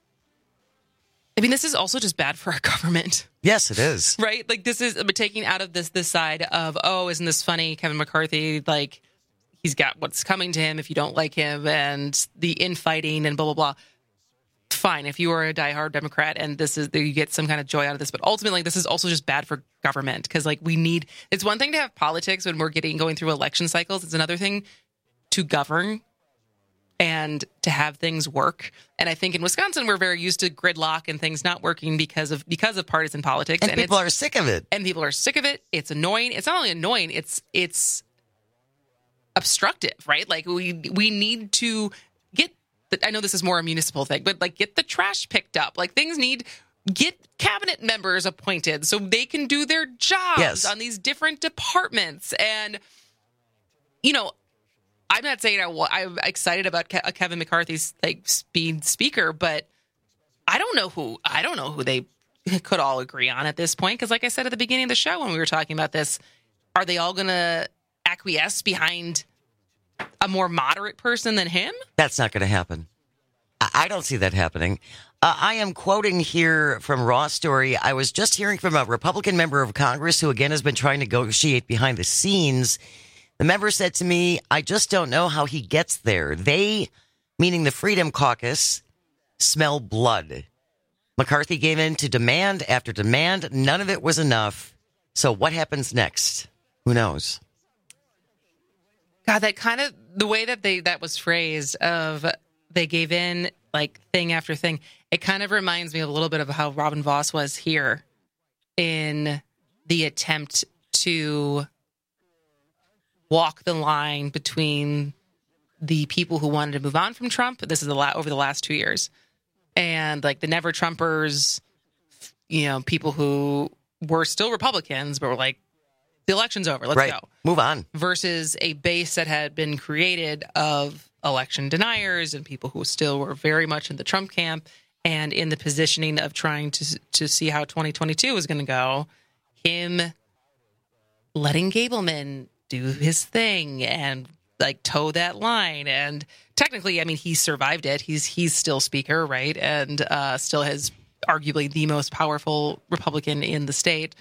I mean, this is also just bad for our government. Yes, it is. Right? Like, this is taking out of this this side of, oh, isn't this funny? Kevin McCarthy, like, he's got what's coming to him if you don't like him, and the infighting and blah, blah, blah. Fine, if you are a diehard Democrat and this is you get some kind of joy out of this, but ultimately this is also just bad for government because, like, we need. It's one thing to have politics when we're getting going through election cycles. It's another thing to govern and to have things work. And I think in Wisconsin we're very used to gridlock and things not working because of because of partisan politics. And, and people are sick of it. And people are sick of it. It's annoying. It's not only annoying. It's it's obstructive, right? Like we we need to get. I know this is more a municipal thing, but like get the trash picked up. Like things need get cabinet members appointed so they can do their jobs yes. on these different departments. And you know, I'm not saying I, I'm excited about Ke- Kevin McCarthy's like being speaker, but I don't know who I don't know who they could all agree on at this point. Because, like I said at the beginning of the show when we were talking about this, are they all going to acquiesce behind a more moderate person than him? That's not going to happen. I don't see that happening. Uh, I am quoting here from Raw Story. I was just hearing from a Republican member of Congress who, again, has been trying to negotiate behind the scenes. The member said to me, I just don't know how he gets there. They, meaning the Freedom Caucus, smell blood. McCarthy gave in to demand after demand. None of it was enough. So what happens next? Who knows? God, that kind of the way that they that was phrased of they gave in like thing after thing. It kind of reminds me a little bit of how Robin Vos was here in the attempt to walk the line between the people who wanted to move on from Trump. This is a lot over the last two years. And like the never Trumpers, you know, people who were still Republicans, but were like, the election's over. Let's right. go. Move on. Versus a base that had been created of election deniers and people who still were very much in the Trump camp and in the positioning of trying to to see how twenty twenty-two was going to go. Him letting Gableman do his thing and like toe that line. And technically, I mean, he survived it. He's he's still speaker, right? And uh, still has arguably the most powerful Republican in the state.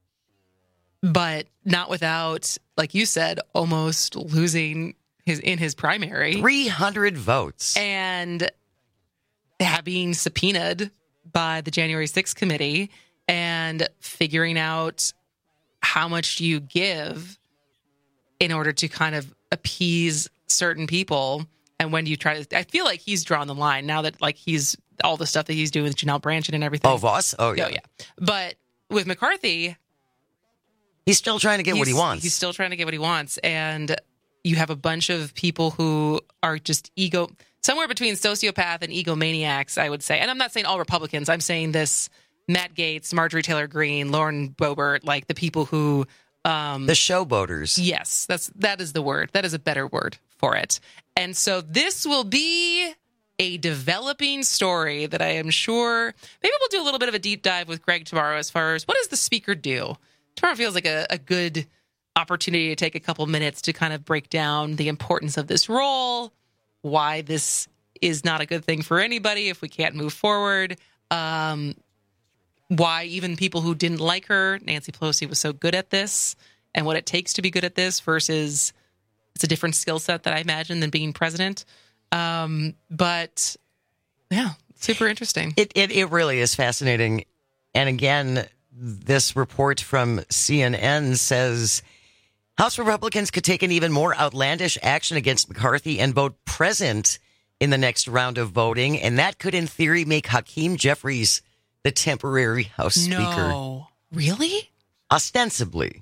But not without, like you said, almost losing his in his primary. three hundred votes. And being subpoenaed by the January sixth committee and figuring out how much you give in order to kind of appease certain people. And when you try to, I feel like he's drawn the line now that like he's all the stuff that he's doing with Janelle Branchen and everything. Oh, Voss? Oh, yeah. Oh, yeah. But with McCarthy, he's still trying to get what he wants. He's still trying to get what he wants. And you have a bunch of people who are just ego, somewhere between sociopath and egomaniacs, I would say. And I'm not saying all Republicans. I'm saying this Matt Gaetz, Marjorie Taylor Greene, Lauren Boebert, like the people who... Um, the showboaters. Yes, that's that is the word. That is a better word for it. And so this will be a developing story that I am sure maybe we'll do a little bit of a deep dive with Greg tomorrow as far as what does the speaker do? Tomorrow feels like a, a good opportunity to take a couple minutes to kind of break down the importance of this role, why this is not a good thing for anybody if we can't move forward, um, why even people who didn't like her, Nancy Pelosi, was so good at this, and what it takes to be good at this versus it's a different skill set that I imagine than being president. Um, but yeah, super interesting. It, it it really is fascinating. And again, this report from C N N says House Republicans could take an even more outlandish action against McCarthy and vote present in the next round of voting. And that could, in theory, make Hakeem Jeffries the temporary House Speaker. No. Really? Ostensibly.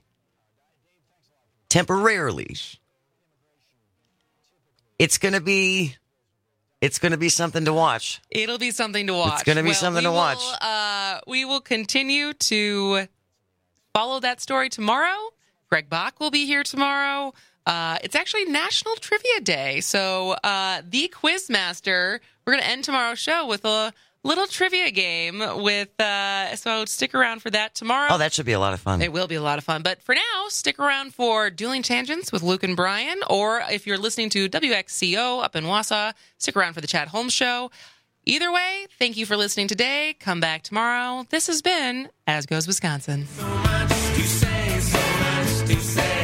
Temporarily. It's going to be... It's going to be something to watch. It'll be something to watch. It's going to be well, something to will, watch. Uh, we will continue to follow that story tomorrow. Greg Bach will be here tomorrow. Uh, it's actually National Trivia Day. So uh, the Quizmaster, we're going to end tomorrow's show with a little trivia game with, uh, so stick around for that tomorrow. Oh, that should be a lot of fun. It will be a lot of fun. But for now, stick around for Dueling Tangents with Luke and Brian. Or if you're listening to W X C O up in Wausau, stick around for the Chad Holmes Show. Either way, thank you for listening today. Come back tomorrow. This has been As Goes Wisconsin. So much to say, so much to say.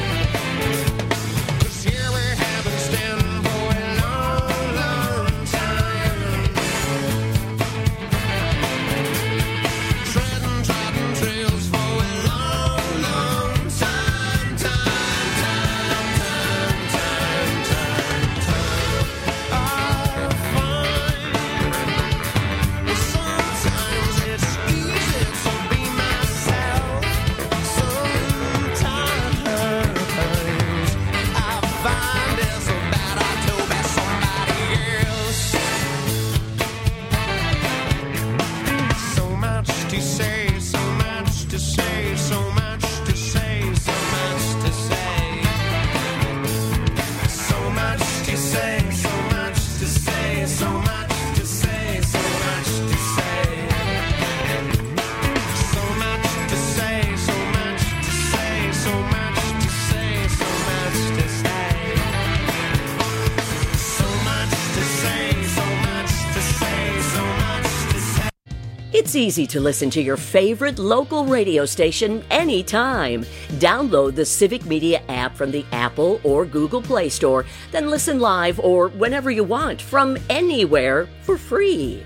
It's easy to listen to your favorite local radio station anytime. Download the Civic Media app from the Apple or Google Play Store, then listen live or whenever you want from anywhere for free.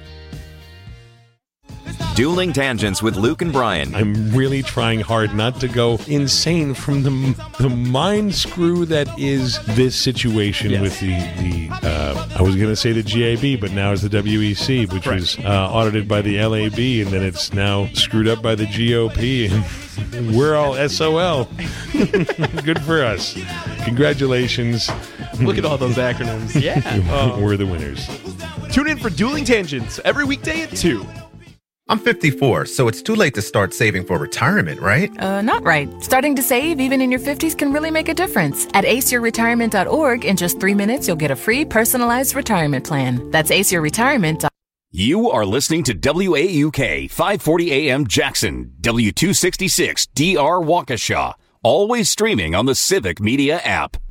Dueling Tangents with Luke and Brian. I'm really trying hard not to go insane from the the mind screw that is this situation yes. with the, the uh, I was going to say the G A B, but now it's the W E C, which right. was uh, audited by the L A B, and then it's now screwed up by the G O P, and we're all S O L. Good for us. Congratulations. Look at all those acronyms. Yeah. Oh. We're the winners. Tune in for Dueling Tangents every weekday at two. I'm fifty-four, so it's too late to start saving for retirement, right? Uh, not right. Starting to save, even in your fifties, can really make a difference. At ace your retirement dot org, in just three minutes, you'll get a free personalized retirement plan. That's ace your retirement dot org. You are listening to W A U K, five forty A M Jackson, W two sixty-six D R Waukesha. Always streaming on the Civic Media app.